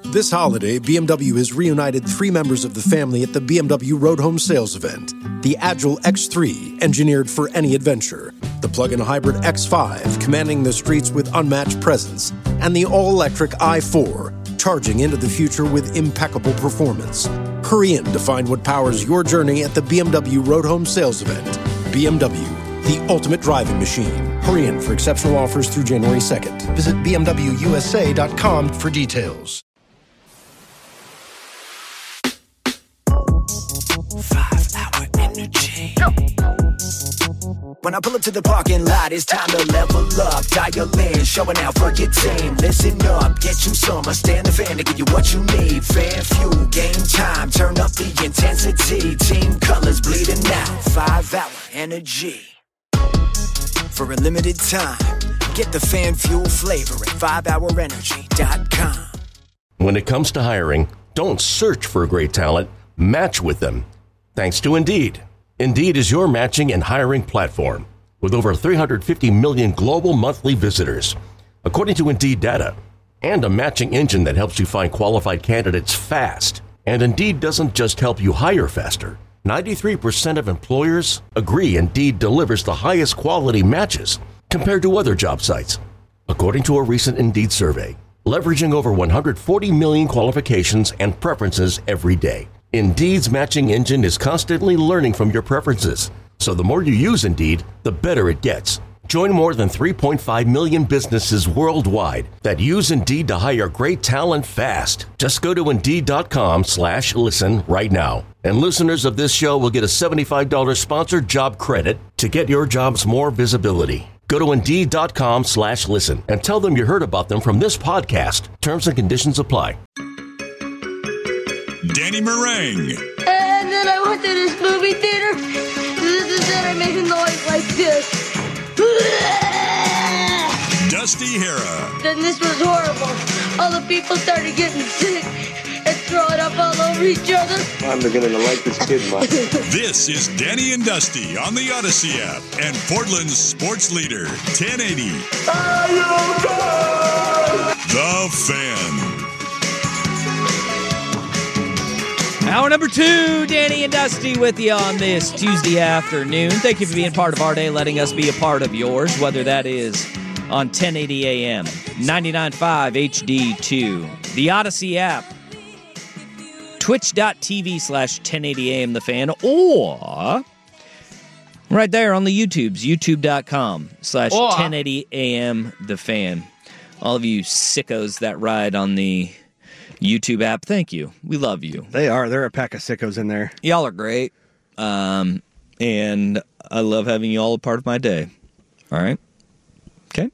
This holiday, BMW has reunited 3 members of the family at the BMW Road Home Sales event. The Agile X3, engineered for any adventure. The plug-in hybrid X5, commanding the streets with unmatched presence. And the all-electric i4, charging into the future with impeccable performance. Hurry in to find what powers your journey at the BMW Road Home Sales event. BMW, the ultimate driving machine. Hurry in for exceptional offers through January 2nd. Visit BMWUSA.com for details. 5-hour energy. When I pull up to the parking lot, it's time to level up. Dial in, showing out for your team. Listen up, get you some. I stand the fan to give you what you need. Fan fuel, game time, turn up the intensity. Team colors bleeding out. 5-hour energy. For a limited time, get the fan fuel flavor at 5hourenergy.com. When it comes to hiring, don't search for great talent, match with them. Thanks to Indeed. Indeed is your matching and hiring platform with over 350 million global monthly visitors, according to Indeed data, and a matching engine that helps you find qualified candidates fast. And Indeed doesn't just help you hire faster. 93% of employers agree Indeed delivers the highest quality matches compared to other job sites, according to a recent Indeed survey, leveraging over 140 million qualifications and preferences every day. Indeed's matching engine is constantly learning from your preferences, so the more you use Indeed, the better it gets. Join more than 3.5 million businesses worldwide that use Indeed to hire great talent fast. Just go to Indeed.com/listen right now. And listeners of this show will get a $75 sponsored job credit to get your jobs more visibility. Go to Indeed.com/listen and tell them you heard about them from this podcast. Terms and conditions apply. Danny Meringue. And then I went to this movie theater. Then I made a noise like this. Dusty Hera. Then this was horrible. All the people started getting sick and throwing up all over each other. I'm beginning to like this kid much. This is Danny and Dusty on the Odyssey app and Portland's sports leader, 1080. The Fan. Hour number 2, Danny and Dusty with you on this Tuesday afternoon. Thank you for being part of our day, letting us be a part of yours, whether that is on 1080 AM, 99.5 HD2, the Odyssey app, twitch.tv/1080am The Fan, or right there on the YouTubes, youtube.com/1080am The Fan. All of you sickos that ride on the YouTube app, thank you. We love you. They are. They're a pack of sickos in there. Y'all are great. And I love having you all a part of my day. All right? Okay.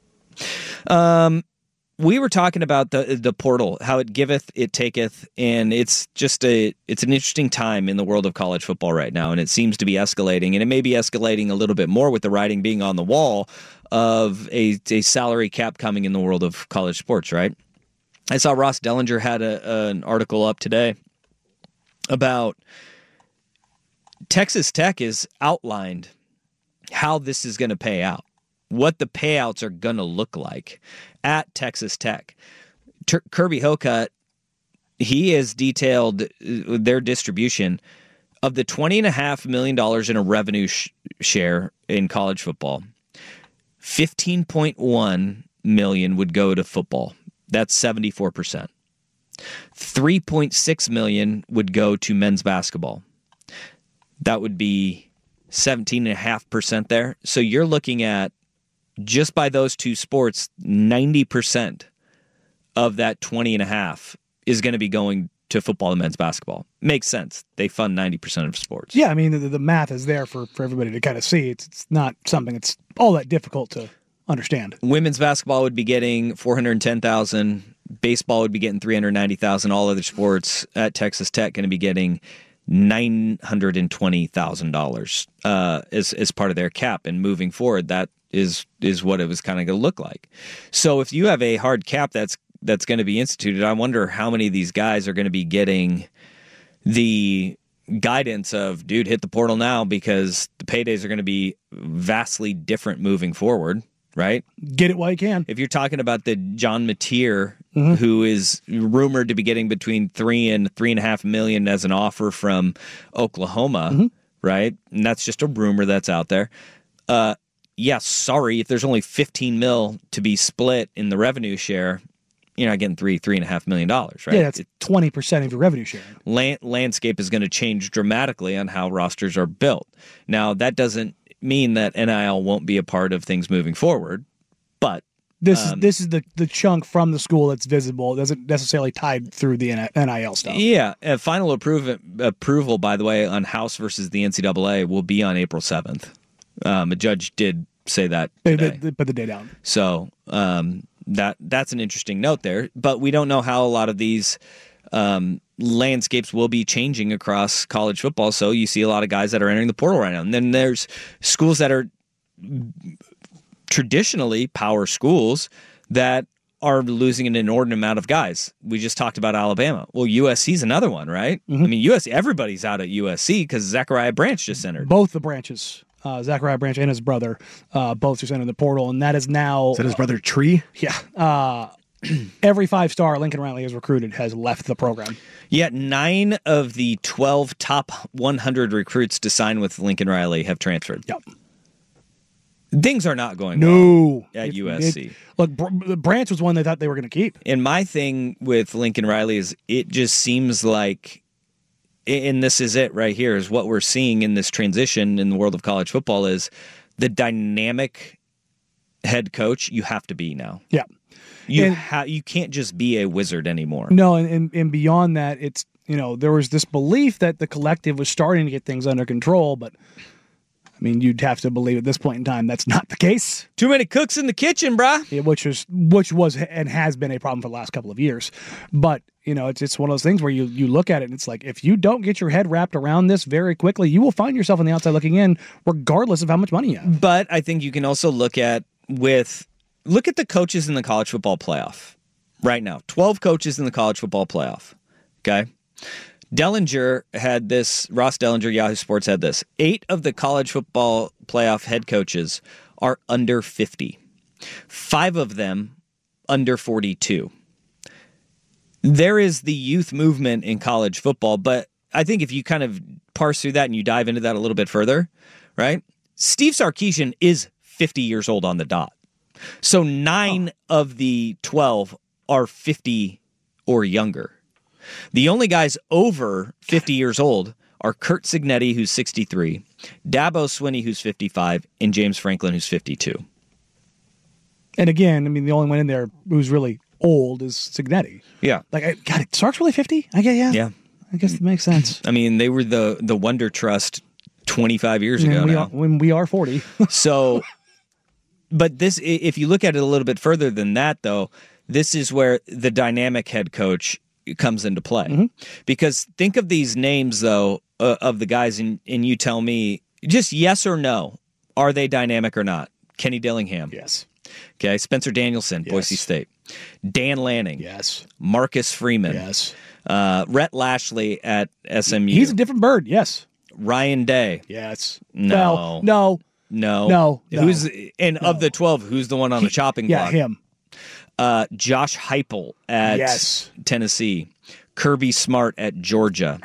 We were talking about the portal, how it giveth, it taketh, and it's just it's an interesting time in the world of college football right now, and it seems to be escalating, and it may be escalating a little bit more with the writing being on the wall of a salary cap coming in the world of college sports, right? I saw Ross Dellinger had an article up today about Texas Tech is outlined how this is going to pay out, what the payouts are going to look like at Texas Tech. Kirby Hocutt, he has detailed their distribution of the $20.5 million in a revenue share in college football. $15.1 million would go to football. That's 74%. $3.6 million would go to men's basketball. That would be 17.5% there. So you're looking at, just by those two sports, 90% of that 20.5 is going to be going to football and men's basketball. Makes sense. They fund 90% of sports. Yeah, I mean, the math is there for everybody to kind of see. It's not something that's all that difficult to understand. Women's basketball would be getting $410,000. Baseball would be getting $390,000. All other sports at Texas Tech going to be getting $920,000 as part of their cap. And moving forward, that is what it was kind of going to look like. So if you have a hard cap that's going to be instituted, I wonder how many of these guys are going to be getting the guidance of, dude, hit the portal now because the paydays are going to be vastly different moving forward. right? Get it while you can. If you're talking about the John Mateer, who is rumored to be getting between $3 and $3.5 million as an offer from Oklahoma, right? And that's just a rumor that's out there. Sorry, if there's only $15 million to be split in the revenue share, you're not getting $3.5 million, right? Yeah, that's 20% of your revenue sharing. Landscape is going to change dramatically on how rosters are built. Now, that doesn't mean that NIL won't be a part of things moving forward, but this is the chunk from the school that's visible. It doesn't necessarily tied through the NIL stuff. Yeah, final approval, by the way, on House versus the NCAA will be on April 7th. A judge did say that today. They put the date out. So that's an interesting note there. But we don't know how a lot of these landscapes will be changing across college football. So you see a lot of guys that are entering the portal right now. And then there's schools that are traditionally power schools that are losing an inordinate amount of guys. We just talked about Alabama. Well, USC's another one, right? I mean, USC, everybody's out at USC because Zachariah Branch just entered. Both the branches. Zachariah Branch and his brother both just entered the portal, and that is now... Is that his brother Tree? Yeah. Every 5-star Lincoln Riley has recruited has left the program. Yeah, 9 of the 12 top 100 recruits to sign with Lincoln Riley have transferred. Yep. Things are not going well at USC. Look, Branch was one they thought they were going to keep. And my thing with Lincoln Riley is it just seems like, and this is it right here, is what we're seeing in this transition in the world of college football is the dynamic head coach you have to be now. Yeah. You can't just be a wizard anymore. No, and beyond that, it's, there was this belief that the collective was starting to get things under control, but I mean, you'd have to believe at this point in time that's not the case. Too many cooks in the kitchen, brah. Yeah, which was and has been a problem for the last couple of years. But, it's one of those things where you look at it and it's like, if you don't get your head wrapped around this very quickly, you will find yourself on the outside looking in, regardless of how much money you have. But I think you can also look at the coaches in the college football playoff right now. 12 coaches in the college football playoff. Okay. Dellinger had this, Ross Dellinger, Yahoo Sports had this. 8 of the college football playoff head coaches are under 50. 5 of them under 42. There is the youth movement in college football, but I think if you kind of parse through that and you dive into that a little bit further, right? Steve Sarkisian is 50 years old on the dot. So 9 of the 12 are 50 or younger. The only guys over 50 years old are Curt Cignetti, who's 63, Dabo Swinney, who's 55, and James Franklin, who's 52. And again, I mean, the only one in there who's really old is Cignetti. Yeah. Sark's really 50? I guess, yeah. Yeah. I guess that makes sense. I mean, they were the Wonder Trust 25 years ago now. When we are 40. So, but this, if you look at it a little bit further than that, though, this is where the dynamic head coach comes into play. Because think of these names, though, of the guys, and you tell me, just yes or no, are they dynamic or not? Kenny Dillingham. Yes. Okay, Spencer Danielson, Yes. Boise State. Dan Lanning. Yes. Marcus Freeman. Yes. Rhett Lashley at SMU. He's a different bird, yes. Ryan Day. Yes. No. No. Who's of the 12, who's the one on the chopping block? Yeah, him. Josh Heupel at Tennessee. Kirby Smart at Georgia.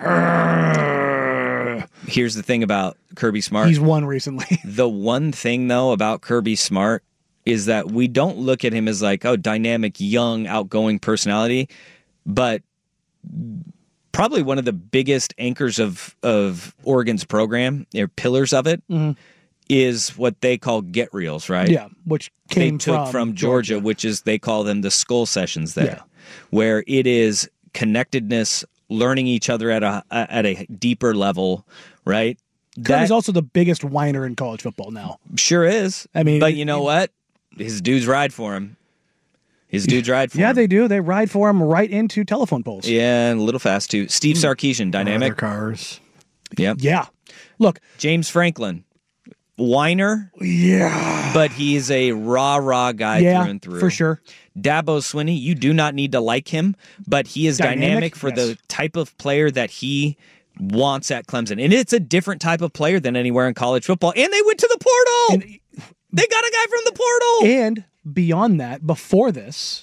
Here's the thing about Kirby Smart. He's won recently. The one thing, though, about Kirby Smart is that we don't look at him as like, dynamic, young, outgoing personality, but probably one of the biggest anchors of Oregon's program, or pillars of it, is what they call get reels, right? Yeah, which they took from Georgia, which is, they call them the skull sessions there, where it is connectedness, learning each other at a deeper level, right? Kirby's also the biggest whiner in college football now. Sure is. I mean, but you know what? His dudes ride for him. Yeah, they do. They ride for him right into telephone poles. Yeah, and a little fast too. Steve Sarkisian, dynamic. Cars. Yep. Yeah. Look, James Franklin, whiner. Yeah. But he's a rah guy through and through. For sure. Dabo Swinney, you do not need to like him, but he is dynamic for the type of player that he wants at Clemson. And it's a different type of player than anywhere in college football. And they went to the portal. They got a guy from the portal. And beyond that, before this,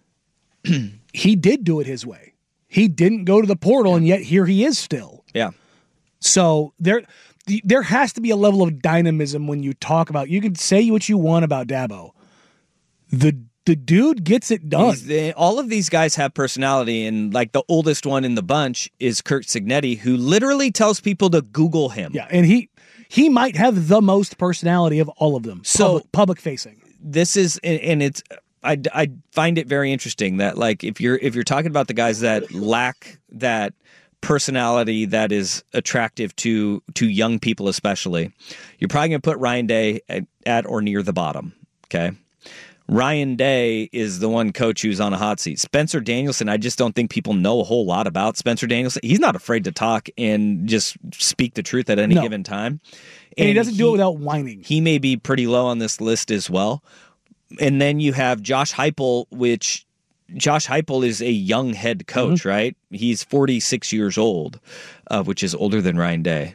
he did do it his way. He didn't go to the portal, and yet here he is still. Yeah. So there has to be a level of dynamism when you talk about. You can say what you want about Dabo. The dude gets it done. All of these guys have personality, and like the oldest one in the bunch is Curt Cignetti, who literally tells people to Google him. Yeah, and he might have the most personality of all of them. So public facing. This is, and it's. I find it very interesting that like if you're talking about the guys that lack that personality that is attractive to young people especially, you're probably going to put Ryan Day at or near the bottom. Okay. Ryan Day is the one coach who's on a hot seat. Spencer Danielson, I just don't think people know a whole lot about Spencer Danielson. He's not afraid to talk and just speak the truth at any given time. And he doesn't do it without whining. He may be pretty low on this list as well. And then you have Josh Heupel, which Josh Heupel is a young head coach, right? He's 46 years old, which is older than Ryan Day.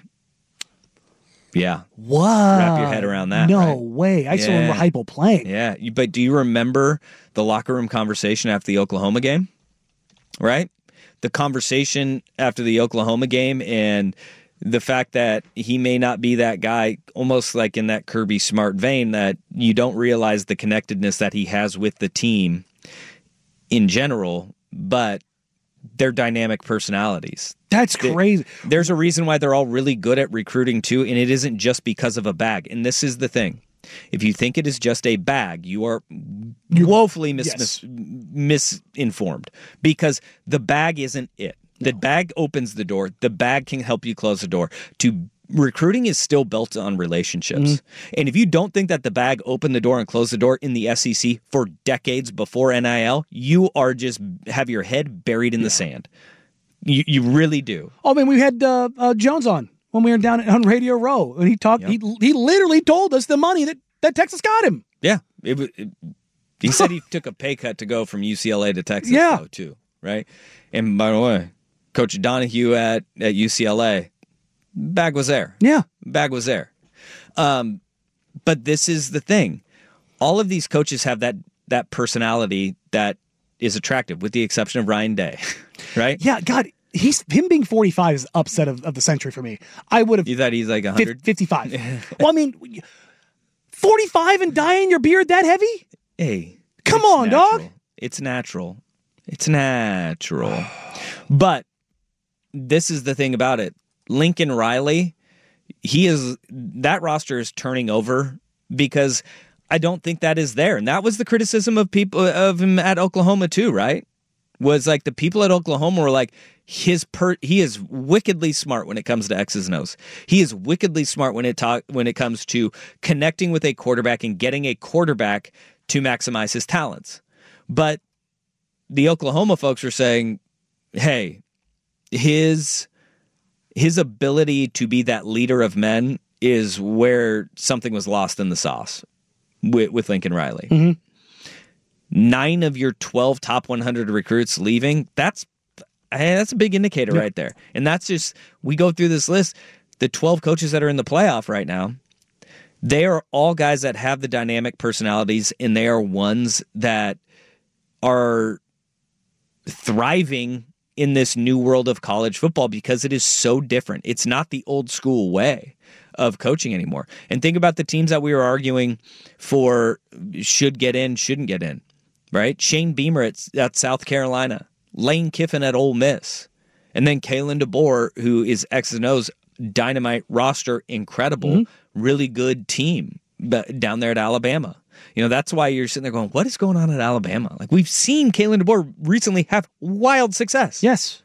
Yeah. What? Wrap your head around that. No right? way. I still remember Heupel playing. Yeah. But do you remember the locker room conversation after the Oklahoma game? Right? The conversation after the Oklahoma game and the fact that he may not be that guy, almost like in that Kirby Smart vein, that you don't realize the connectedness that he has with the team in general, but they're dynamic personalities. That's crazy. There's a reason why they're all really good at recruiting too, and it isn't just because of a bag. And this is the thing. If you think it is just a bag, you're woefully misinformed, because the bag isn't it. The bag opens the door. The bag can help you close the door. Recruiting is still built on relationships. And if you don't think that the bag opened the door and closed the door in the SEC for decades before NIL, you are just have your head buried in the sand. You really do. Oh, I mean, we had Jones on when we were down on Radio Row, and he talked. Yep. He literally told us the money that Texas got him. Yeah, he said he took a pay cut to go from UCLA to Texas. Yeah, though, too. Right. And by the way, Coach Donahue at UCLA, bag was there. Yeah, bag was there. But this is the thing: all of these coaches have that personality that is attractive, with the exception of Ryan Day. Right? Yeah. God. Him being 45 is upset of the century for me. I would have. You thought he's like 100? 55. Well, I mean, 45 and dyeing your beard that heavy? Hey. Come on, natural. dog. It's natural. It's natural. But this is the thing about it. Lincoln Riley, that roster is turning over because I don't think that is there. And that was the criticism of him at Oklahoma too, right? Was like the people at Oklahoma were like, he is wickedly smart when it comes to X's and O's. He is wickedly smart when it comes to connecting with a quarterback and getting a quarterback to maximize his talents. But the Oklahoma folks are saying, hey, his ability to be that leader of men is where something was lost in the sauce with Lincoln Riley. Mm-hmm. 9 of your 12 top 100 recruits leaving, that's a big indicator right there. And that's just, we go through this list, the 12 coaches that are in the playoff right now, they are all guys that have the dynamic personalities, and they are ones that are thriving in this new world of college football because it is so different. It's not the old school way of coaching anymore. And think about the teams that we were arguing for should get in, shouldn't get in, right? Shane Beamer at South Carolina, Lane Kiffin at Ole Miss, and then Kalen DeBoer, who is X's and O's dynamite roster, incredible, really good team down there at Alabama. You know, that's why you're sitting there going, what is going on at Alabama? Like, we've seen Kalen DeBoer recently have wild success. Yes.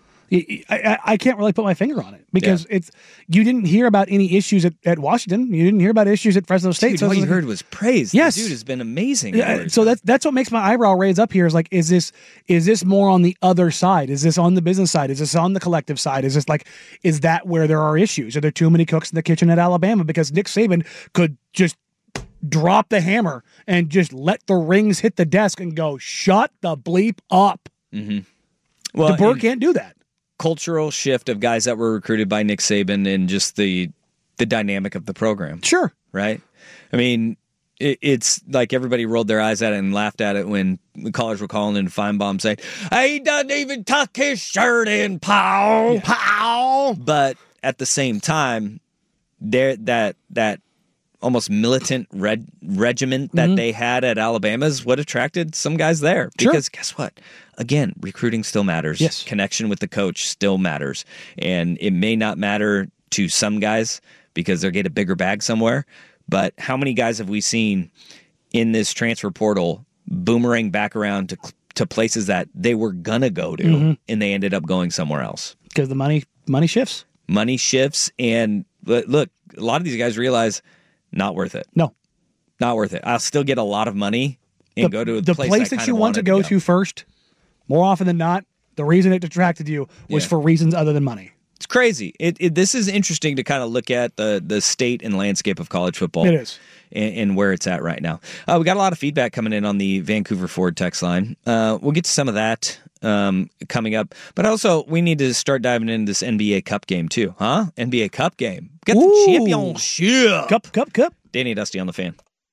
I can't really put my finger on it because you didn't hear about any issues at Washington. You didn't hear about issues at Fresno State. Dude, all you heard was praise. Yes. The dude has been amazing. Yeah, so that's what makes my eyebrow raise up here is like, is this more on the other side? Is this on the business side? Is this on the collective side? Is that where there are issues? Are there too many cooks in the kitchen at Alabama? Because Nick Saban could just drop the hammer and just let the rings hit the desk and go, shut the bleep up. Mm-hmm. Well, DeBoer can't do that. Cultural shift of guys that were recruited by Nick Saban and just the dynamic of the program. Sure. Right? I mean, it's like everybody rolled their eyes at it and laughed at it when the callers were calling in Feinbaum saying, he doesn't even tuck his shirt in, pow. Pow! But at the same time, there that almost militant regiment that they had at Alabama is what attracted some guys there. Because guess what? Again, recruiting still matters. Yes. Connection with the coach still matters. And it may not matter to some guys because they'll get a bigger bag somewhere. But how many guys have we seen in this transfer portal boomerang back around to places that they were going to go to and they ended up going somewhere else? Because the money shifts? Money shifts. And look, a lot of these guys realize not worth it. No. Not worth it. I'll still get a lot of money and go to the place that you want to go to first, more often than not, the reason it attracted you was for reasons other than money. It's crazy. This is interesting to kind of look at the state and landscape of college football. It is. And where it's at right now. We got a lot of feedback coming in on the Vancouver Ford text line. We'll get to some of that coming up. But also, we need to start diving into this NBA Cup game too. Huh? NBA Cup game. Get the championship. Cup. Danny and Dusty on the Fan.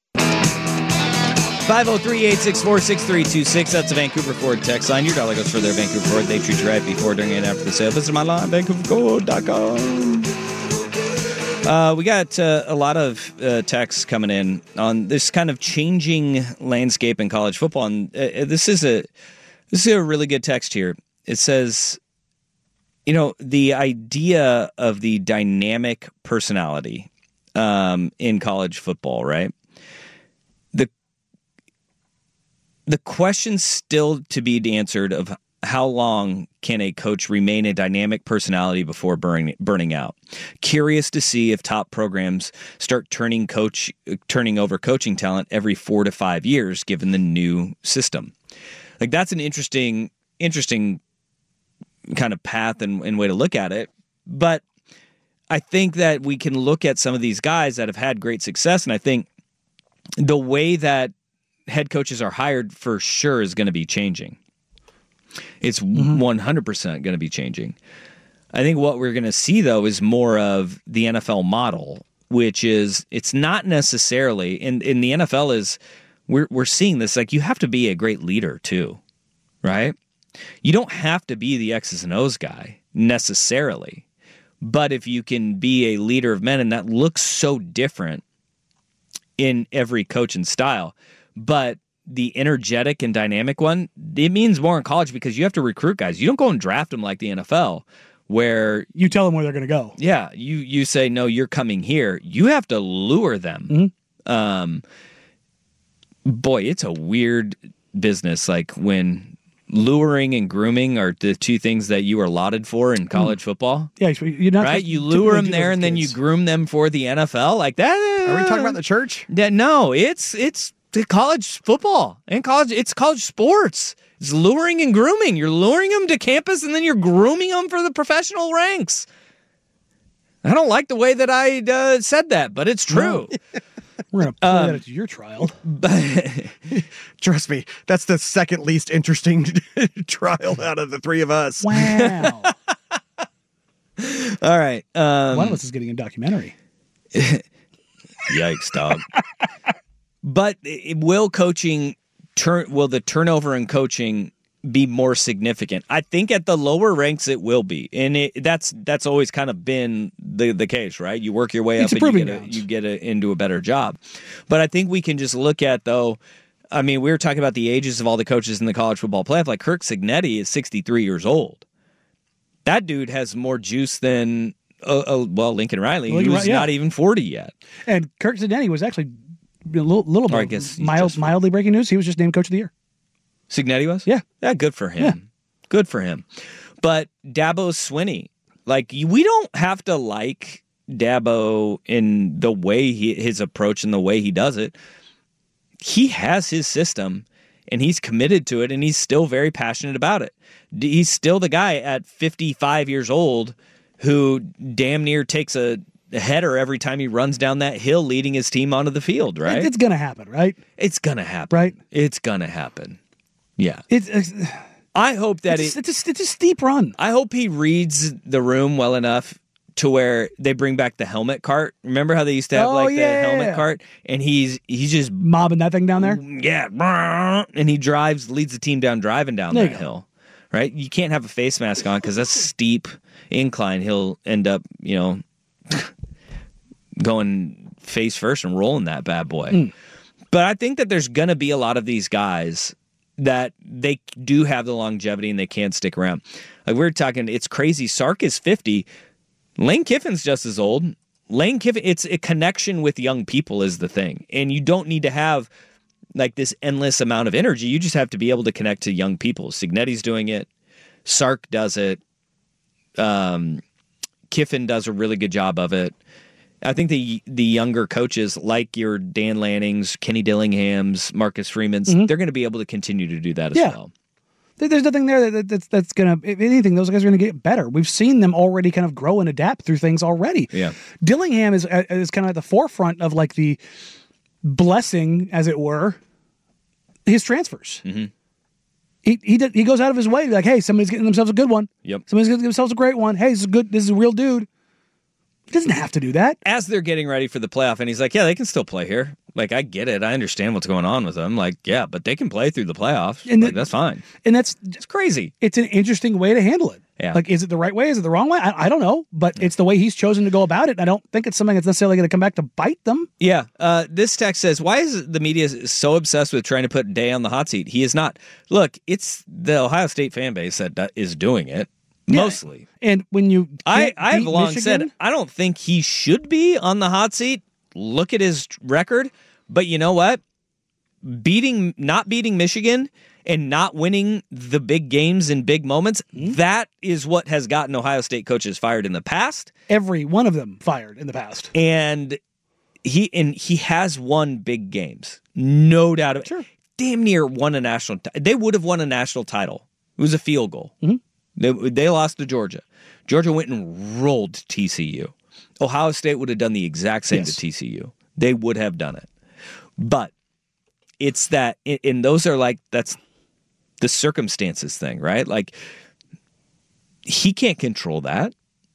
503-864-6326. That's the Vancouver Ford text line. Your dollar goes for their Vancouver Ford. They treat you right before, during, and after the sale. Visit my line, VancouverFord.com. We got a lot of texts coming in on this kind of changing landscape in college football. And this is a really good text here. It says, the idea of the dynamic personality in college football, right? The question still to be answered of how long can a coach remain a dynamic personality before burning out? Curious to see if top programs start turning over coaching talent every 4 to 5 years, given the new system. Like, that's an interesting kind of path and way to look at it. But I think that we can look at some of these guys that have had great success, and I think the way that head coaches are hired for sure is going to be changing. It's 100% going to be changing. I think what we're going to see, though, is more of the NFL model, which is it's not necessarily in the NFL is we're seeing this, like, you have to be a great leader too, right? You don't have to be the X's and O's guy necessarily, but if you can be a leader of men, and that looks so different in every coach and style. But the energetic and dynamic one, it means more in college because you have to recruit guys. You don't go and draft them like the NFL, where you tell them where they're going to go. Yeah, you say, no, you're coming here. You have to lure them. Boy, it's a weird business. Like when luring and grooming are the two things that you are lauded for in college football. Yeah, you're not right. You lure them there, and then you groom them for the NFL. Like that. Are we talking about the church? Yeah, no, it's college football and it's college sports. It's luring and grooming. You're luring them to campus and then you're grooming them for the professional ranks. I don't like the way that I said that, but it's true. We're going to play that at your trial. Trust me, that's the second least interesting trial out of the three of us. Wow. All right. One of us is getting a documentary. Yikes, dog. But will the turnover in coaching be more significant? I think at the lower ranks it will be, and that's always kind of been the case, right? You work your way up and you get into a better job. But I think we can just look at, though. I mean, we were talking about the ages of all the coaches in the college football playoff. Like Kirk Cignetti is 63 years old. That dude has more juice than Lincoln Riley, who's not even 40 yet. And Kirk Cignetti was actually a little bit mildly breaking news. He was just named Coach of the Year. Signetti was? Yeah. Yeah, good for him. Yeah. Good for him. But Dabo Swinney, like, we don't have to like Dabo in the way his approach and the way he does it. He has his system, and he's committed to it, and he's still very passionate about it. He's still the guy at 55 years old who damn near takes a header every time he runs down that hill leading his team onto the field, right? It's going to happen, right? It's going to happen. Right? It's going to happen. Yeah. I hope that it's a steep run. I hope he reads the room well enough to where they bring back the helmet cart. Remember how they used to have the helmet cart? And he's just mobbing that thing down there? Yeah. And he leads the team driving down that hill. Right? You can't have a face mask on because that's a steep incline. He'll end up, going face first and rolling that bad boy. But I think that there's going to be a lot of these guys that they do have the longevity and they can stick around. Like we were talking, it's crazy. Sark is 50. Lane Kiffin's just as old. Lane Kiffin, it's a connection with young people is the thing. And you don't need to have like this endless amount of energy. You just have to be able to connect to young people. Signetti's doing it. Sark does it. Kiffin does a really good job of it. I think the younger coaches like your Dan Lannings, Kenny Dillingham's, Marcus Freeman's, they're going to be able to continue to do that as well. There's nothing there that's going to, if anything, those guys are going to get better. We've seen them already kind of grow and adapt through things already. Yeah. Dillingham is kind of at the forefront of like the blessing, as it were, his transfers. He goes out of his way to be like, hey, somebody's getting themselves a good one. Yep. Somebody's getting themselves a great one. Hey, this is a real dude. He doesn't have to do that. As they're getting ready for the playoff, and he's like, yeah, they can still play here. Like, I get it. I understand what's going on with them. Like, yeah, but they can play through the playoffs. And that's fine. And it's crazy. It's an interesting way to handle it. Yeah. Like, is it the right way? Is it the wrong way? I don't know, but it's the way he's chosen to go about it. I don't think it's something that's necessarily going to come back to bite them. Yeah. This text says, why is the media so obsessed with trying to put Day on the hot seat? He is not. Look, it's the Ohio State fan base that is doing it. Mostly. And when you I've long said I don't think he should be on the hot seat. Look at his record. But you know what? Not beating Michigan and not winning the big games and big moments, that is what has gotten Ohio State coaches fired in the past. Every one of them fired in the past. And he has won big games. No doubt about it. Sure. Damn near won a national they would have won a national title. It was a field goal. They lost to Georgia. Georgia went and rolled TCU. Ohio State would have done the exact same to TCU. They would have done it. But it's that, and those are like, that's the circumstances thing, right? Like, he can't control that.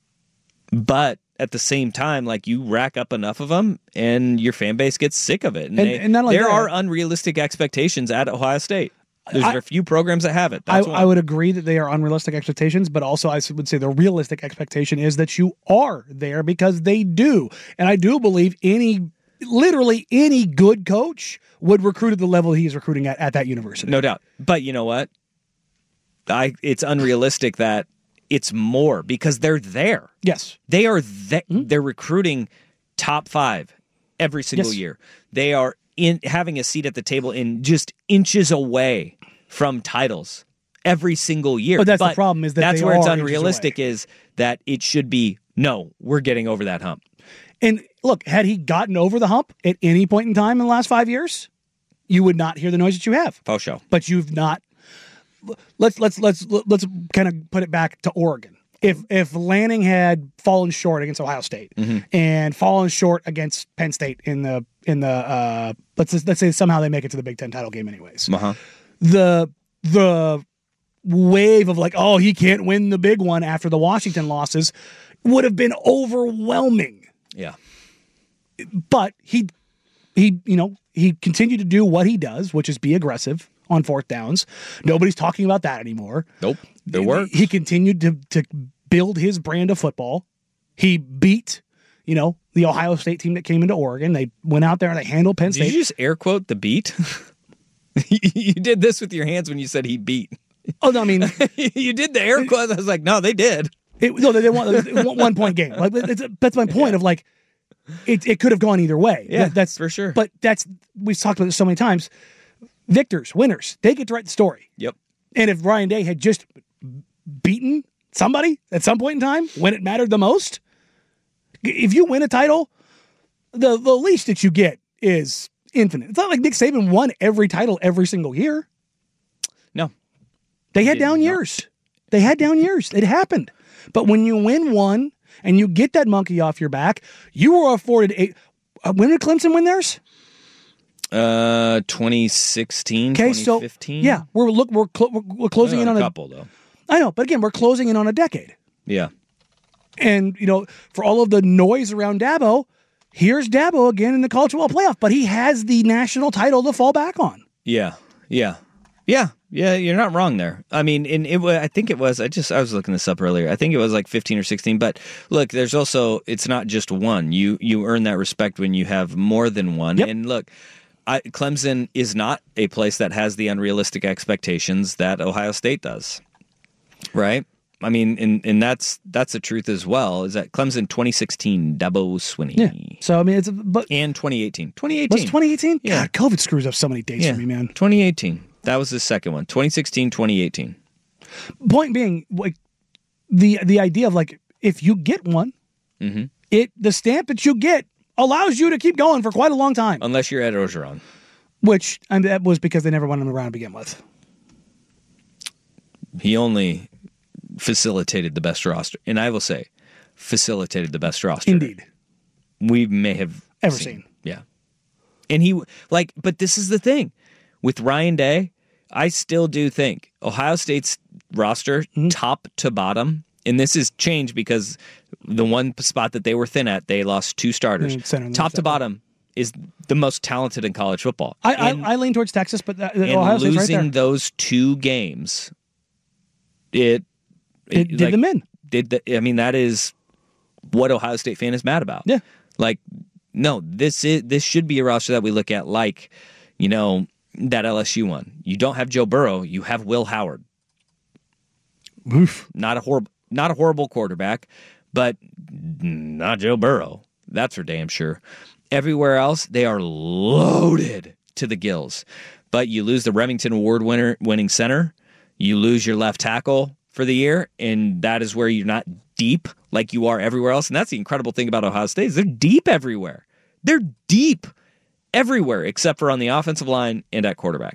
But at the same time, like, you rack up enough of them and your fan base gets sick of it. And not only there are unrealistic expectations at Ohio State. There's a few programs that have it. I would agree that they are unrealistic expectations, but also I would say the realistic expectation is that you are there because they do. And I do believe literally any good coach would recruit at the level he's recruiting at that university. No doubt. But you know what? It's unrealistic that it's more because they're there. Yes. They are they're recruiting top 5 every single year. They are having a seat at the table in just inches away from titles every single year. But the problem is that's where it's unrealistic is that it should be, no, we're getting over that hump. And look, had he gotten over the hump at any point in time in the last 5 years, you would not hear the noise that you have. Faux show. But you've not. Let's kind of put it back to Oregon. If Lanning had fallen short against Ohio State and fallen short against Penn State in the let's say somehow they make it to the Big Ten title game anyways, the wave of like, oh, he can't win the big one after the Washington losses would have been overwhelming. Yeah, but he continued to do what he does, which is be aggressive on fourth downs. Nobody's talking about that anymore. Nope. It works. He continued to build his brand of football. He beat, the Ohio State team that came into Oregon. They went out there and they handled Penn State. Did you just air quote the beat? You did this with your hands when you said he beat. Oh, no, I mean. You did the air quote. I was like, no, they did. They won a 1 point game. Like, that's my point of like, it could have gone either way. Yeah, that's for sure. But we've talked about this so many times. Victors, winners, they get to write the story. Yep. And if Ryan Day had just beaten somebody at some point in time when it mattered the most, if you win a title, the least that you get is infinite. It's not like Nick Saban won every title every single year. No. They had down years. They had down years. It happened. But when you win one and you get that monkey off your back, you were afforded when did Clemson win theirs? 2016, 2015. So, yeah, we're closing in on a couple though. I know, but again, we're closing in on a decade. Yeah. And, for all of the noise around Dabo, here's Dabo again in the college football playoff, but he has the national title to fall back on. Yeah. You're not wrong there. I mean, I think it was. I was looking this up earlier. I think it was like 15 or 16. But look, there's also, it's not just one. You earn that respect when you have more than one. Yep. And look, Clemson is not a place that has the unrealistic expectations that Ohio State does, right? I mean, and that's the truth as well. Is that Clemson 2016 Dabo Swinney? Yeah. So I mean, and 2018. 2018 was 2018. Yeah. God, COVID screws up so many dates for me, man. 2018. That was the second one. 2016, 2018. Point being, like the idea of like if you get one, the stamp that you get allows you to keep going for quite a long time. Unless you're Ed Orgeron. Which that was because they never won him around to begin with. He only facilitated the best roster, and I will say, facilitated the best roster. Indeed, we may have ever seen. Yeah, and but this is the thing with Ryan Day. I still do think Ohio State's roster, top to bottom, and this has changed because the one spot that they were thin at, they lost 2 starters. Top to bottom is the most talented in college football. I lean towards Texas, but Ohio State's right there. Losing those 2 games, it did them in. That is what Ohio State fan is mad about. Yeah. Like, no, this should be a roster that we look at like, that LSU one. You don't have Joe Burrow, you have Will Howard. Oof. Not a horrible quarterback, but not Joe Burrow. That's for damn sure. Everywhere else, they are loaded to the gills. But you lose the Remington Award winning center, you lose your left tackle for the year, and that is where you're not deep like you are everywhere else. And that's the incredible thing about Ohio State is they're deep everywhere. They're deep everywhere except for on the offensive line and at quarterback.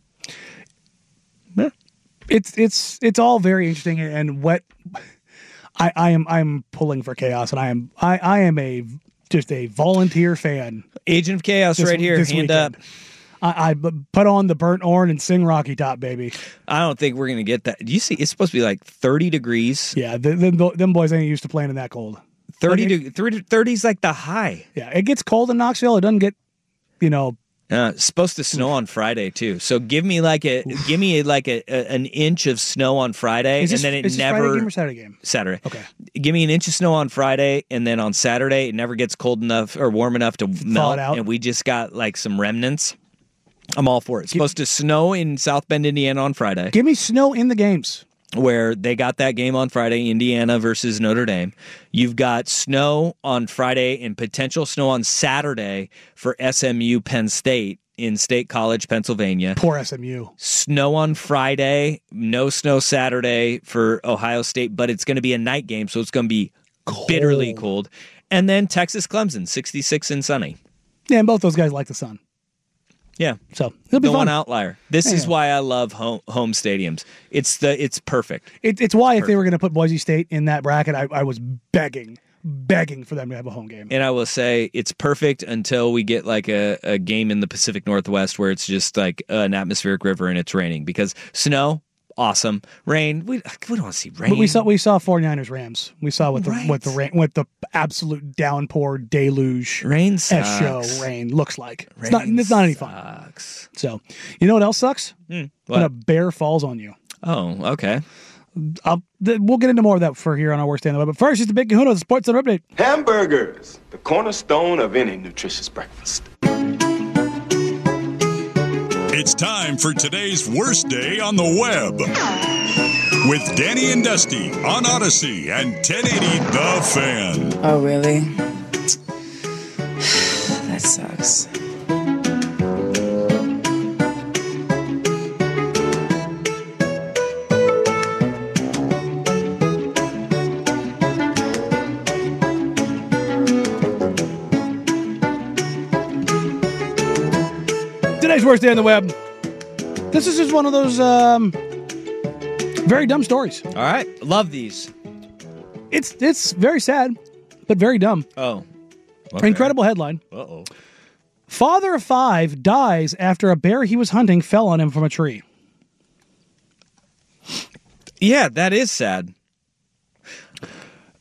Yeah. It's all very interesting, and what I'm pulling for chaos, and I am just a volunteer fan. Agent of Chaos right here. Hand weekend. Up. I put on the burnt orange and sing Rocky Top, baby. I don't think we're going to get that. Do you see? It's supposed to be like 30 degrees. Yeah, them boys ain't used to playing in that cold. 30 is like the high. Yeah, it gets cold in Knoxville. It doesn't get, It's supposed to snow on Friday too. So give me an inch of snow on Friday, and then it never. Friday game or Saturday game? Saturday. Okay. Give me an inch of snow on Friday, and then on Saturday it never gets cold enough or warm enough to melt, and we just got like some remnants. I'm all for it. It's supposed to snow in South Bend, Indiana on Friday. Give me snow in the games. Where they got that game on Friday, Indiana versus Notre Dame. You've got snow on Friday and potential snow on Saturday for SMU Penn State in State College, Pennsylvania. Poor SMU. Snow on Friday, no snow Saturday for Ohio State, but it's going to be a night game, so it's going to be bitterly cold. And then Texas Clemson, 66 and sunny. Yeah, and both those guys like the sun. Yeah, so it'll be the fun. One outlier. This is why I love home stadiums. It's perfect. It's why if they were going to put Boise State in that bracket, I was begging for them to have a home game. And I will say it's perfect until we get like a game in the Pacific Northwest where it's just like an atmospheric river and it's raining, because snow. Awesome. Rain. We don't want to see rain. But we saw 49ers Rams. We saw with the absolute downpour deluge. Rain sucks. S-show rain looks like. It's not any fun. So, you know what else sucks? What? When a bear falls on you. Oh, okay. We'll get into more of that for here on our Worst Day on the Web. But first, it's the Big Kahuna, the Sports Center Update. Hamburgers, the cornerstone of any nutritious breakfast. It's time for today's Worst Day on the Web with Danny and Dusty on Odyssey and 1080 The Fan. Oh, really? That sucks. Today's Worst Day on the Web. This is just one of those very dumb stories. All right. Love these. It's very sad, but very dumb. Oh. Okay. Incredible headline. Uh-oh. Father of 5 dies after a bear he was hunting fell on him from a tree. Yeah, that is sad.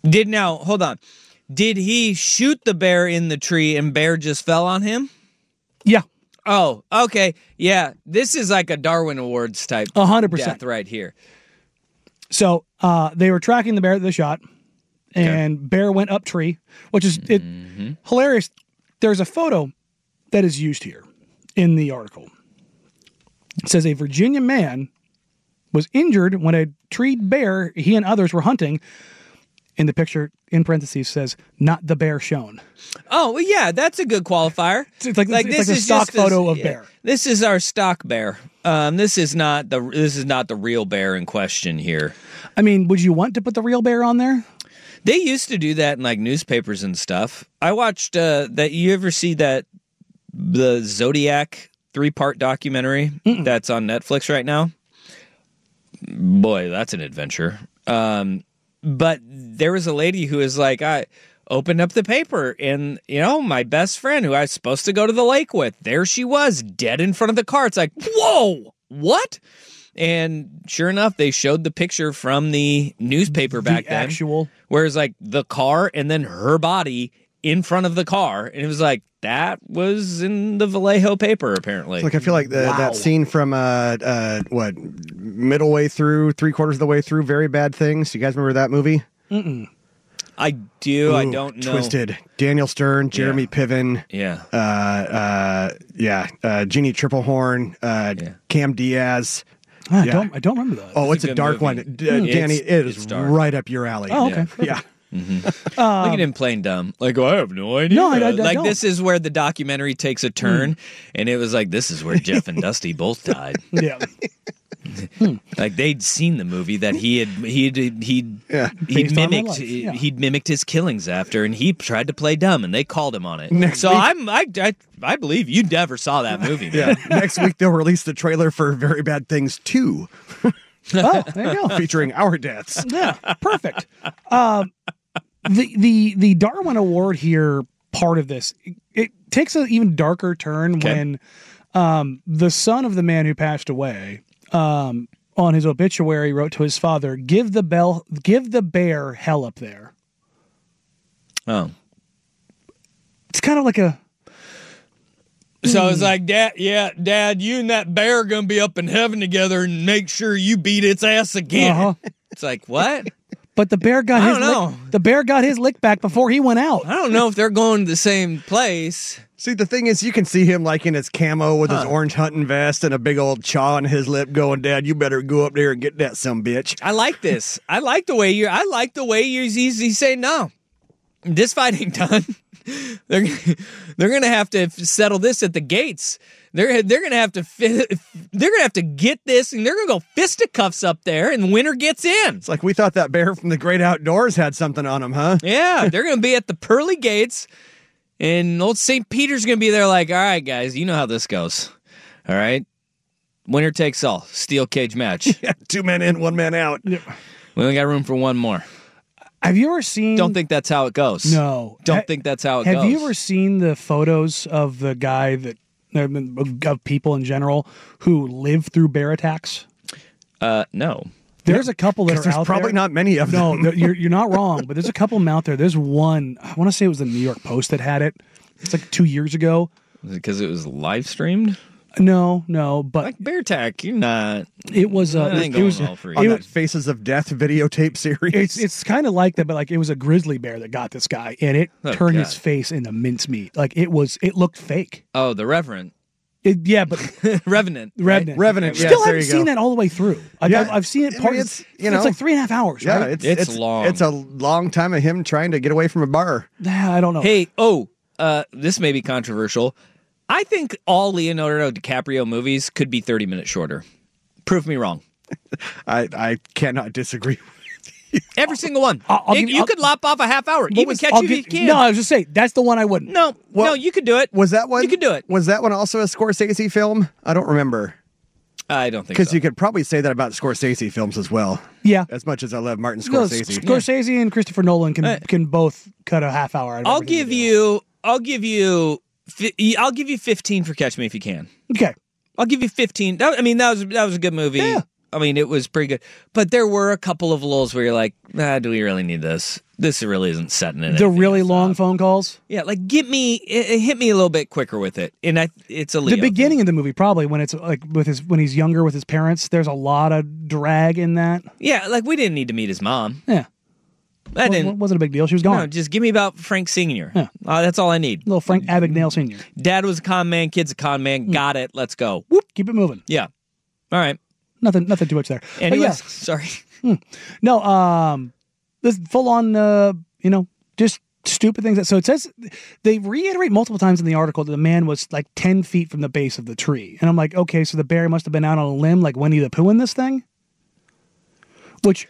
Hold on. Did he shoot the bear in the tree and bear just fell on him? Yeah. Oh, okay. Yeah. This is like a Darwin Awards type 100%. death right here. So they were tracking the bear that they shot, and bear went up tree, which is hilarious. There's a photo that is used here in the article. It says a Virginia man was injured when a treed bear he and others were hunting. In the picture, in parentheses, says, not the bear shown. Oh, well, yeah, that's a good qualifier. It's like a stock photo of bear. This is our stock bear. This is not the real bear in question here. I mean, would you want to put the real bear on there? They used to do that in like newspapers and stuff. I watched that. You ever see the Zodiac 3-part documentary that's on Netflix right now? Boy, that's an adventure. But there was a lady who was like, I opened up the paper and, my best friend who I was supposed to go to the lake with, there she was, dead in front of the car. It's like, whoa, what? And sure enough, they showed the picture from the newspaper back then. Where it's like the car and then her body in front of the car. And it was like, that was in the Vallejo paper, apparently. It's like, I feel like that scene from, middle way through, 3/4 of the way through, Very Bad Things. You guys remember that movie? Mm-mm. I do. Ooh, I don't know. Twisted. Daniel Stern, Jeremy Piven. Yeah. Jeannie Triplehorn, Cam Diaz. I don't remember that. Oh, it's a dark movie. one. Danny, it is right up your alley. Oh, okay. Yeah. Look at him playing dumb. Like, I have no idea. No, I like, don't. this is where the documentary takes a turn, and it was like, this is where Jeff and Dusty both died. Yeah. Like, they'd seen the movie that he'd Based on my mimicked. life, yeah. He'd mimicked his killings after, and he tried to play dumb, and they called him on it. Next so week- I believe you never saw that movie. Yeah. Next week, they'll release the trailer for Very Bad Things 2. Oh, there you go. Featuring our deaths. Yeah, perfect. The Darwin Award here, part of this, it takes an even darker turn when the son of the man who passed away, on his obituary, wrote to his father, give the bear hell up there. Oh. It's kind of like a... So it's like, Dad, you and that bear are going to be up in heaven together and make sure you beat its ass again. Uh-huh. It's like, what? But the bear got the bear got his lick back before he went out. I don't know if they're going to the same place. See, the thing is, you can see him like in his camo with his orange hunting vest and a big old chaw on his lip going, Dad, you better go up there and get that bitch. I like this. I like the way he's saying, no, this fight ain't done. They're going to have to settle this at the gates. They're going to have to get this, and they're going to go fisticuffs up there, and the winner gets in. It's like, we thought that bear from the Great Outdoors had something on him, huh? Yeah, they're going to be at the pearly gates, and old St. Peter's going to be there like, all right, guys, you know how this goes. All right? Winner takes all. Steel cage match. Yeah, 2 men in, 1 man out. We only got room for one more. Have you ever seen... Don't think that's how it goes. No. Don't think that's how it goes. Have you ever seen the photos of the guy of people in general who live through bear attacks? No. There's a couple that are there's out probably there. not many of them. No, you're not wrong, but there's a couple of them out there. There's one, I want to say it was the New York Post that had it. It's like 2 years ago. Was it because it was live streamed? No, but like Bear Tack, you're not. It was that ain't going well for you. On that Faces of Death videotape series. It's kind of like that, but like it was a grizzly bear that got this guy, and it turned his God. face into mincemeat. Like it looked fake. Oh, the Reverend. But Revenant. Revenant. Still Yes, there haven't you seen go. that all the way through. I've seen it. It's like 3.5 hours. Yeah, right? It's long. It's a long time of him trying to get away from a bar. I don't know. Hey, this may be controversial. I think all Leonardo DiCaprio movies could be 30 minutes shorter. Prove me wrong. I cannot disagree. Every single one. You could lop off a half hour. Even Catch You If You Can. No, I was just saying that's the one I wouldn't. No, you could do it. Was that one? You could do it. Was that one also a Scorsese film? I don't remember. I don't think so. Because you could probably say that about Scorsese films as well. Yeah. As much as I love Martin No, Scorsese. Scorsese and Christopher Nolan can both cut a half hour out of I'll everything give they you 15 for Catch Me If You Can. do. Okay. I'll give you 15. That was a good movie. Yeah. I mean, it was pretty good. But there were a couple of lulls where you're like, do we really need this? This really isn't setting it. The really long phone calls. Yeah, like hit me a little bit quicker with it, and it's a Leo The beginning of the movie, probably when it's like when he's younger with his parents. There's a lot of drag in that. Yeah, like we didn't need to meet his mom. Yeah, wasn't a big deal. She was gone. No, just give me about Frank Sr. Yeah. That's all I need. Little Frank Abagnale Sr. Dad was a con man, kid's a con man. Got it. Let's go. Whoop, keep it moving. Yeah. All right. Nothing too much there. Anyways, yeah. sorry. No, this full on, just stupid things. So it says they reiterate multiple times in the article that the man was like 10 feet from the base of the tree. And I'm like, okay, so the bear must have been out on a limb like Winnie the Pooh in this thing? Which,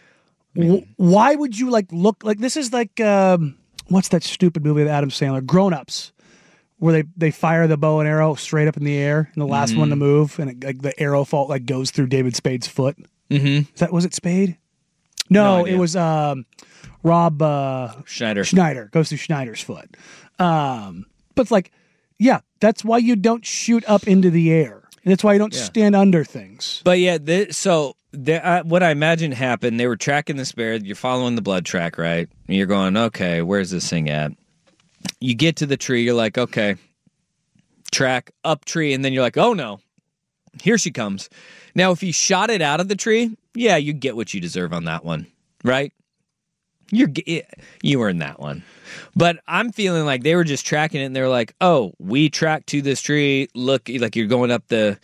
why would you look like this is like, what's that stupid movie with Adam Sandler? Grown Ups, where they fire the bow and arrow straight up in the air and the last one to move and the arrow goes through David Spade's foot. Mm-hmm. Was it Spade? No, it was Rob Schneider goes through Schneider's foot. But it's like, yeah, that's why you don't shoot up into the air. That's why you don't stand under things. But yeah, what I imagine happened, they were tracking this bear. You're following the blood track, right? And you're going, okay, where's this thing at? You get to the tree, you're like, okay, track, up tree, and then you're like, oh no, here she comes. Now, if you shot it out of the tree, yeah, you get what you deserve on that one, right? You earned that one. But I'm feeling like they were just tracking it, and they're like, oh, we tracked to this tree, look, like you're going up the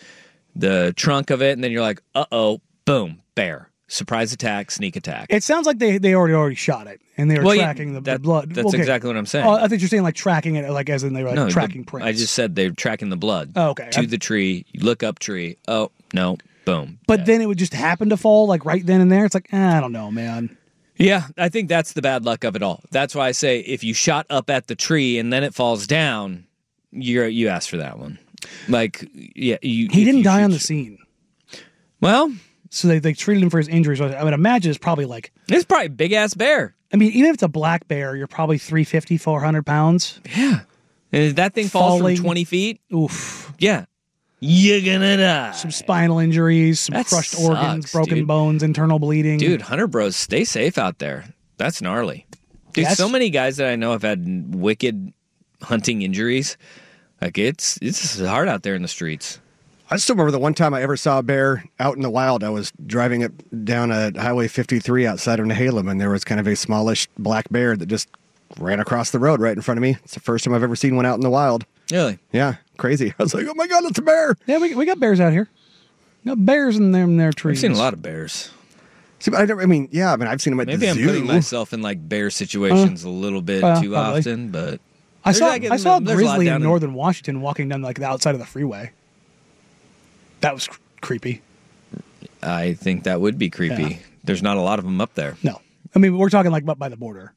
trunk of it, and then you're like, uh-oh, boom, bear. Surprise attack, sneak attack. It sounds like they already shot it, and they were tracking the blood. That's exactly what I'm saying. I think you're saying like tracking it, like as in they were tracking prints. I just said they're tracking the blood. Oh, okay. To the tree, you look up tree, oh, no, boom. But then it would just happen to fall like right then and there. It's like, I don't know, man. Yeah, I think that's the bad luck of it all. That's why I say if you shot up at the tree and then it falls down, you asked for that one. Like, yeah, he didn't die on the scene. Well, so they treated him for his injuries. I would imagine it's probably a big ass bear. I mean, even if it's a black bear, you're probably 350, 400 pounds. Yeah, and if that thing falls from 20 feet, oof. Yeah. You're gonna die. Some spinal injuries, some crushed organs, broken bones, internal bleeding. Dude, Hunter Bros, stay safe out there. That's gnarly. Dude, so many guys that I know have had wicked hunting injuries. Like, it's hard out there in the streets. I still remember the one time I ever saw a bear out in the wild. I was driving it down Highway 53 outside of Nehalem, and there was kind of a smallish black bear that just ran across the road right in front of me. It's the first time I've ever seen one out in the wild. Really? Yeah, crazy. I was like, oh my God, it's a bear. Yeah, we got bears out here. We got bears in their trees. I've seen a lot of bears. See, but I've seen them at the zoo. Maybe I'm putting myself in like bear situations a little bit too often, but I saw a grizzly in northern Washington walking down like the outside of the freeway. That was creepy. I think that would be creepy. Yeah. There's not a lot of them up there. No, I mean we're talking like up by the border.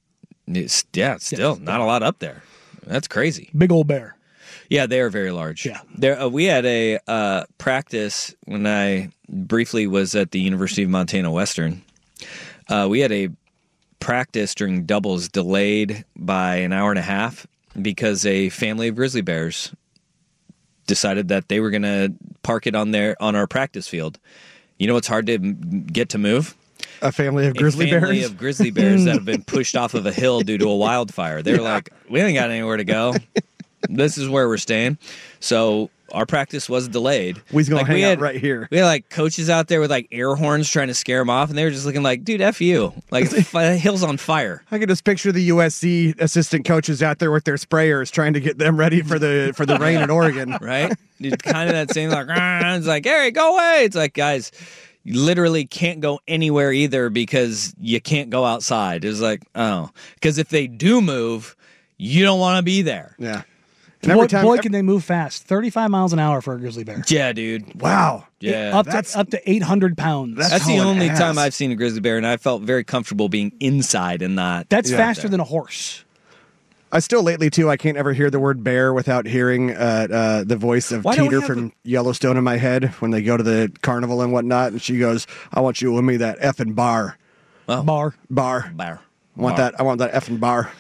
Still not a lot up there. That's crazy. Big old bear. Yeah, they are very large. Yeah. We had a practice when I briefly was at the University of Montana Western. We had a practice during doubles delayed by an hour and a half because a family of grizzly bears decided that they were going to park it on our practice field. You know what's hard to get to move? A family of grizzly bears? A family of grizzly bears that have been pushed off of a hill due to a wildfire. They're like, we ain't got anywhere to go. This is where we're staying. So our practice was delayed. We's going to hang out right here. We had like coaches out there with like air horns trying to scare them off, and they were just looking like, dude, F you. Like, the hill's on fire. I can just picture the USC assistant coaches out there with their sprayers trying to get them ready for the rain in Oregon. Right? It's kind of that same, like, it's like, Harry, go away. It's like, guys, you literally can't go anywhere either because you can't go outside. It's like, oh. Because if they do move, you don't want to be there. Yeah. Boy, can they move fast. 35 miles an hour for a grizzly bear. Yeah, dude. Wow. Yeah. Up to 800 pounds. That's the only time I've seen a grizzly bear, and I felt very comfortable being inside and not. That's faster than a horse. I still lately, too, I can't ever hear the word bear without hearing the voice of Teeter from Yellowstone in my head when they go to the carnival and whatnot, and she goes, I want you to win me that effing bar. Oh. Bar. I want that effing bar.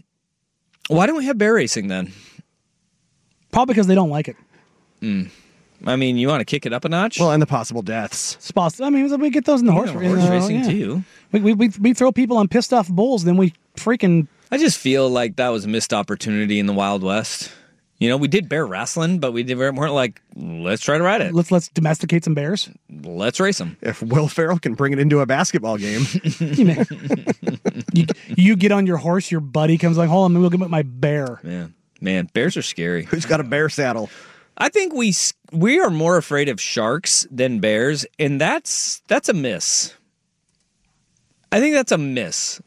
Why don't we have bear racing then? Probably because they don't like it. I mean, you want to kick it up a notch? Well, and the possible deaths. Spots. I mean, we get those in the horse racing too. We throw people on pissed off bulls, then we freaking. I just feel like that was a missed opportunity in the Wild West. You know, we did bear wrestling, but we weren't like, let's try to ride it. Let's domesticate some bears. Let's race them. If Will Ferrell can bring it into a basketball game. you get on your horse, your buddy comes like, hold on, we'll get my bear. Man, bears are scary. Who's got a bear saddle? I think we are more afraid of sharks than bears, and that's a miss. I think that's a miss.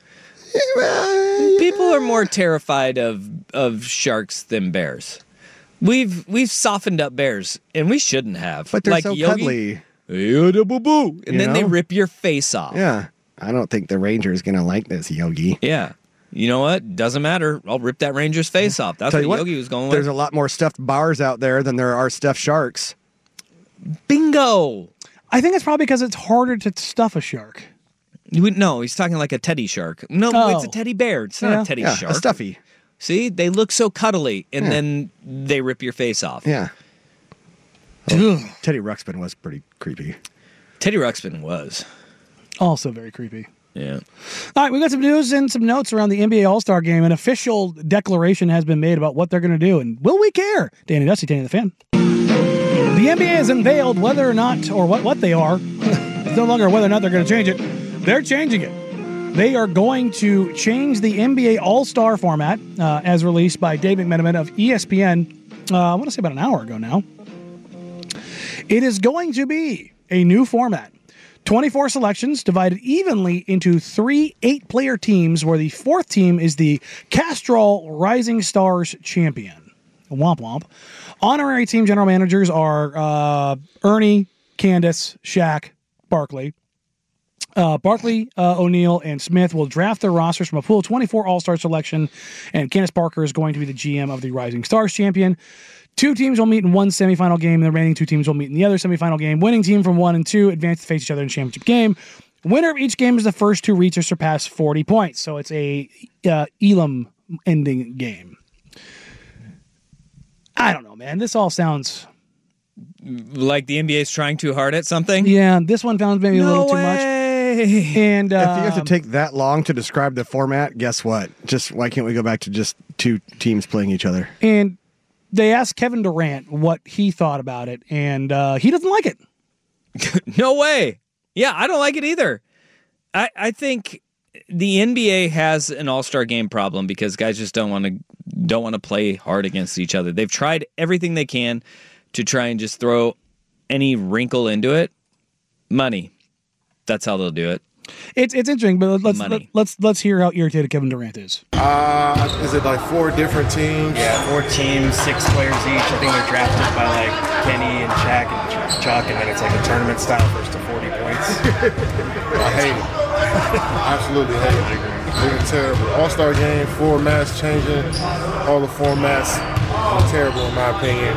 People are more terrified of sharks than bears. We've softened up bears, and we shouldn't have. But they're like so Yogi, cuddly. and then they rip your face off. Yeah. I don't think the ranger is going to like this, Yogi. Yeah. You know what? Doesn't matter. I'll rip that ranger's face off. That's what Yogi was going with. There's a lot more stuffed bars out there than there are stuffed sharks. Bingo! I think it's probably because it's harder to stuff a shark. No, he's talking like a teddy shark. No, it's a teddy bear. It's not a teddy shark. A stuffy. See, they look so cuddly, and then they rip your face off. Yeah. Oh, Teddy Ruxpin was pretty creepy. Teddy Ruxpin was. Also very creepy. Yeah. All right, we got some news and some notes around the NBA All-Star Game. An official declaration has been made about what they're going to do, and will we care? Danny Dusty, Danny the Fan. The NBA has unveiled whether or not, or what they are. It's no longer whether or not they're going to change it. They're changing it. They are going to change the NBA All-Star format, as released by Dave McMenamin of ESPN, I want to say about an hour ago now. It is going to be a new format. 24 selections divided evenly into 3 8-player teams, where the fourth team is the Castrol Rising Stars champion. Womp womp. Honorary team general managers are Ernie, Candace, Shaq, Barkley. Barkley, O'Neal, and Smith will draft their rosters from a pool of 24 All-Star selection, and Candace Parker is going to be the GM of the Rising Stars champion. 2 teams will meet in one semifinal game. The remaining 2 teams will meet in the other semifinal game. Winning team from 1 and 2 advance to face each other in the championship game. Winner of each game is the first to reach or surpass 40 points. So it's a Elam ending game. I don't know, man. This all sounds like the NBA is trying too hard at something. Yeah, this one sounds maybe a little too much. And if you have to take that long to describe the format, guess what? Just why can't we go back to just 2 teams playing each other? And they asked Kevin Durant what he thought about it, and he doesn't like it. No way. Yeah, I don't like it either. I think the NBA has an all-star game problem because guys just don't want to play hard against each other. They've tried everything they can to try and just throw any wrinkle into it. Money. That's how they'll do it. It's interesting, but let's hear how irritated Kevin Durant is. Is it like 4 different teams? Yeah, 4 teams, 6 players each. I think they're drafted by like Kenny and Shaq and Chuck, and then it's like a tournament style first to 40 points. I hate it. Absolutely hate it. It's terrible. All-Star game, formats changing, all the formats terrible in my opinion.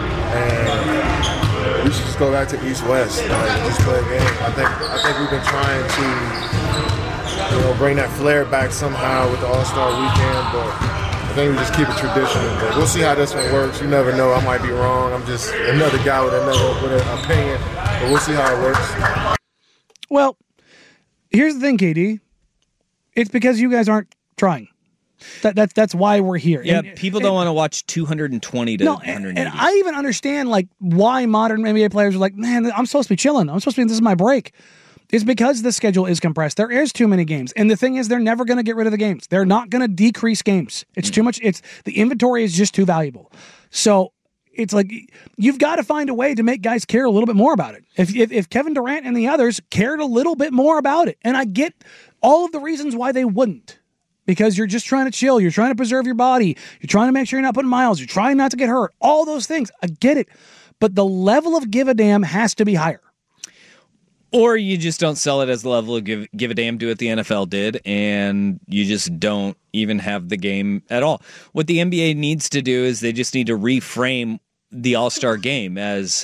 And we should just go back to East-West, just play a game. I think we've been trying to, bring that flair back somehow with the All-Star weekend, but I think we just keep it traditional. But we'll see how this one works. You never know. I might be wrong. I'm just another guy with an opinion, but we'll see how it works. Well, here's the thing, KD. It's because you guys aren't trying. That's why we're here. Yeah, people don't want to watch 220 to 180. And I even understand why modern NBA players are like, man, I'm supposed to be chilling. This is my break. It's because the schedule is compressed. There is too many games. And the thing is, they're never going to get rid of the games. They're not going to decrease games. It's too much. The inventory is just too valuable. So it's like, you've got to find a way to make guys care a little bit more about it. If Kevin Durant and the others cared a little bit more about it, and I get all of the reasons why they wouldn't, because you're just trying to chill. You're trying to preserve your body. You're trying to make sure you're not putting miles. You're trying not to get hurt. All those things. I get it. But the level of give a damn has to be higher. Or you just don't sell it as the level of give a damn do what the NFL did, and you just don't even have the game at all. What the NBA needs to do is they just need to reframe the All-Star game as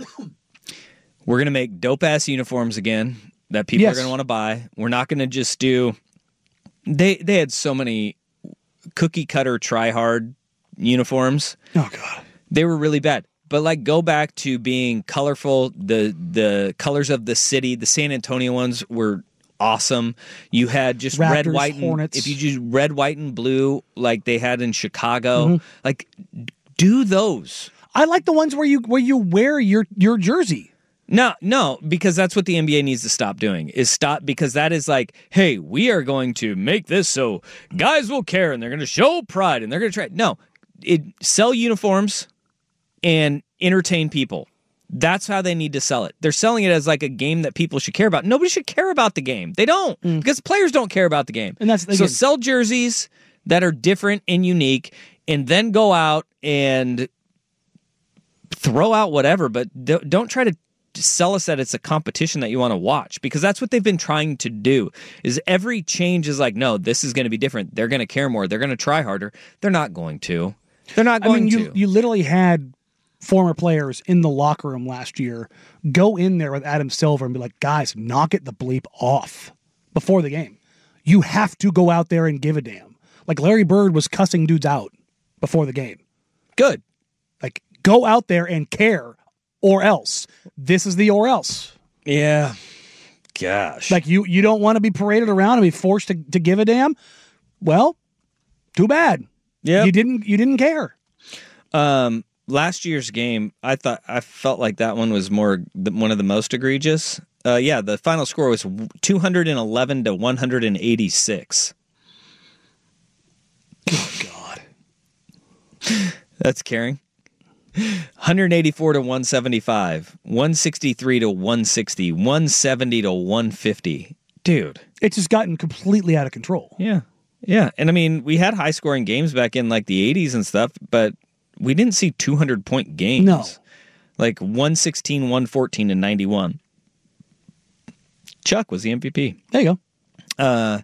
we're going to make dope-ass uniforms again that people are going to want to buy. We're not going to just do... They had so many cookie-cutter try-hard uniforms. Oh, God. They were really bad. but like go back to being colorful. The colors of the city, the San Antonio ones were awesome. You had just Raptors, red, white, Hornets. if you just red, white, and blue like they had in Chicago, like do those. I like the ones where you wear your jersey. No, because that's what the NBA needs to stop doing. Because that is like, hey, we are going to make this so guys will care and they're going to show pride and they're going to try. No, sell uniforms and entertain people. That's how they need to sell it. They're selling it as like a game that people should care about. Nobody should care about the game. They don't, because players don't care about the game. And that's so sell jerseys that are different and unique, and then go out and throw out whatever, but don't try to sell us that it's a competition that you want to watch, because that's what they've been trying to do. Is every change is like, no, this is going to be different. They're going to care more. They're going to try harder. They're not going to. They're not going to. You literally had former players in the locker room last year go in there with Adam Silver and be like, guys, knock it the bleep off before the game. You have to go out there and give a damn. Like Larry Bird was cussing dudes out before the game. Good. Like, go out there and care, or else. This is the or else. Yeah. Gosh. Like, you don't want to be paraded around and be forced to give a damn? Well, too bad. Yeah. You didn't care. Last year's game, I felt like that one was one of the most egregious. The final score was 211 to 186. Oh, God. That's caring. 184 to 175, 163 to 160, 170 to 150. Dude. It's just gotten completely out of control. Yeah. Yeah. And I mean, we had high scoring games back in like the 80s and stuff, but we didn't see 200-point games. No. Like 116, 114, and 91. Chuck was the MVP. There you go.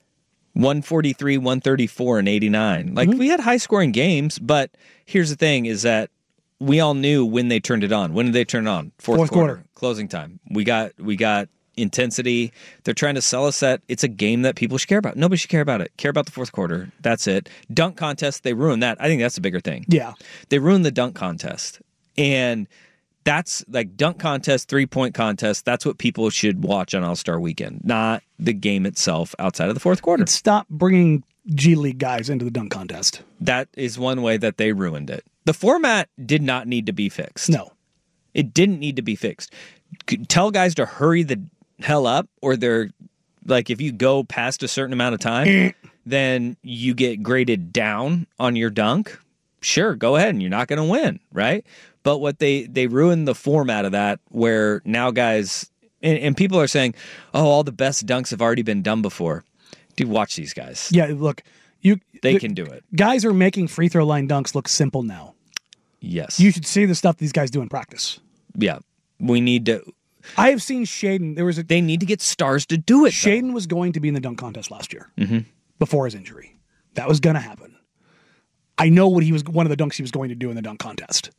143, 134, and 89. Like, we had high-scoring games, but here's the thing, is that we all knew when they turned it on. When did they turn it on? Fourth quarter. Closing time. We got intensity. They're trying to sell us that it's a game that people should care about. Nobody should care about it. Care about the fourth quarter. That's it. Dunk contest, they ruined that. I think that's the bigger thing. Yeah. They ruined the dunk contest. And that's like dunk contest, 3-point contest. That's what people should watch on All-Star Weekend, not the game itself outside of the fourth quarter. Stop bringing G League guys into the dunk contest. That is one way that they ruined it. The format did not need to be fixed. No. It didn't need to be fixed. Tell guys to hurry the hell up, or they're like, if you go past a certain amount of time, then you get graded down on your dunk. Sure, go ahead, and you're not going to win, right? But what they ruined the format of that, where now guys, and people are saying, oh, all the best dunks have already been done before. Dude, watch these guys. Yeah, look, they can do it. Guys are making free throw line dunks look simple now. Yes. You should see the stuff these guys do in practice. Yeah. We need to. I have seen Shaden. They need to get stars to do it. Shaden was going to be in the dunk contest last year before his injury. That was going to happen. I know what one of the dunks he was going to do in the dunk contest.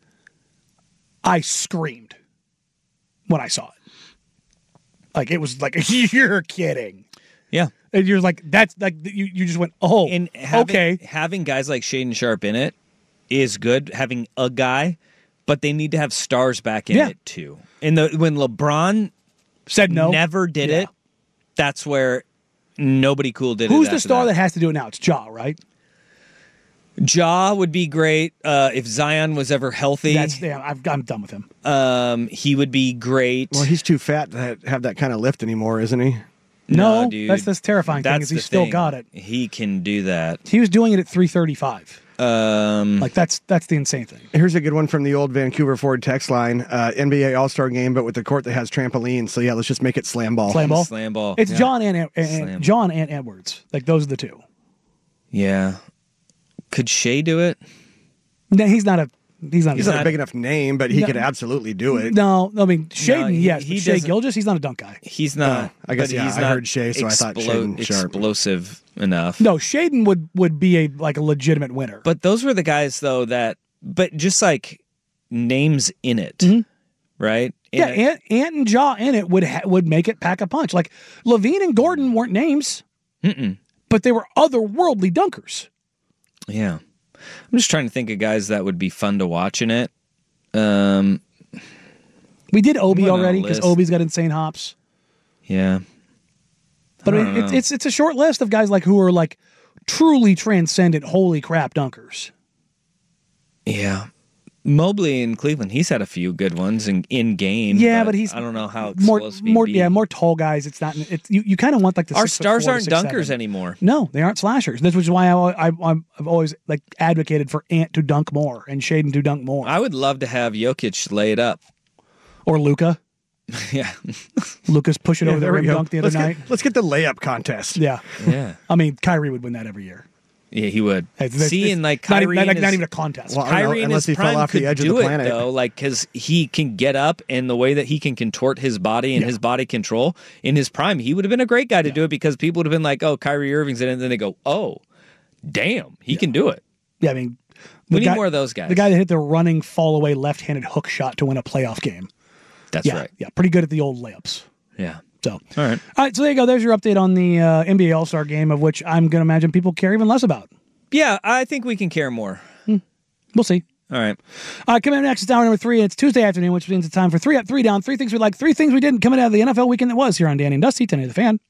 I screamed when I saw it. Like, it was like, you're kidding. Yeah. And you're like, that's like, you just went, oh, and okay. Having guys like Shaden Sharp in it is good. Having a guy, but they need to have stars back in it too. And when LeBron said no, never did it, that's where nobody cool did it. Who's the star that has to do it now? It's Ja, right? Ja would be great if Zion was ever healthy. I'm done with him. He would be great. Well, he's too fat to have that kind of lift anymore, isn't he? No, dude. That's the terrifying thing is he still got it. He can do that. He was doing it at 335. Like that's the insane thing. Here's a good one from the old Vancouver Ford text line. NBA All-Star game, but with the court that has trampolines. So yeah, let's just make it slam ball. Slam ball. It's John and Edwards. Like, those are the two. Yeah. Could Shea do it? No, he's not a big enough name, but he could absolutely do it. No, I mean, Shaden, yes. He Shea Gilgeous, he's not a dunk guy. He's not. I guess, he's I heard Shea, so I thought Shaden Sharp. Explosive enough. No, Shaden would be a legitimate winner. But those were the guys, though, but just like names in it, right? Ant and Ja in it would make it pack a punch. Like, Levine and Gordon weren't names, but they were otherworldly dunkers. Yeah. I'm just trying to think of guys that would be fun to watch in it. We did Obi Went on a already because list. Obi's got insane hops. Yeah. But I don't know. it's a short list of guys like who are like truly transcendent, holy crap dunkers. Yeah. Mobley in Cleveland, he's had a few good ones in game. Yeah, but he's I don't know how more explosive he'd be. more tall guys. It's not. It's you kind of want like the Our 6'4" stars to aren't 6'7". dunkers anymore. No, they aren't slashers. Which is why I've always like advocated for Ant to dunk more and Shaden to dunk more. I would love to have Jokic lay it up. Or Luka. Yeah. Lucas push it over the there we rim go. dunk the other night. Let's get the layup contest. Yeah. Yeah. I mean, Kyrie would win that every year. Yeah, he would. It's And like not, Kyrie, not, in his- not even a contest. Well, I don't know, Kyrie in unless his he fell prime off the could edge of the do it planet. though, like because he can get up and the way that he can contort his body and his body control in his prime, he would have been a great guy to do it because people would have been like, "Oh, Kyrie Irving's in it," and then they go, "Oh, damn, he can do it." Yeah, I mean, We need more of those guys. The guy that hit the running fall away left-handed hook shot to win a playoff game. That's right. Yeah, pretty good at the old layups. Yeah. So, All right. All right, so there you go. There's your update on the NBA All-Star game, of which I'm going to imagine people care even less about. Yeah, I think we can care more. We'll see. All right. All right, coming up next is hour number 3. It's Tuesday afternoon, which means it's time for 3 Up, 3 Down, 3 things we like, 3 things we didn't coming out of the NFL weekend that was here on Danny and Dusty, 10 of the Fan.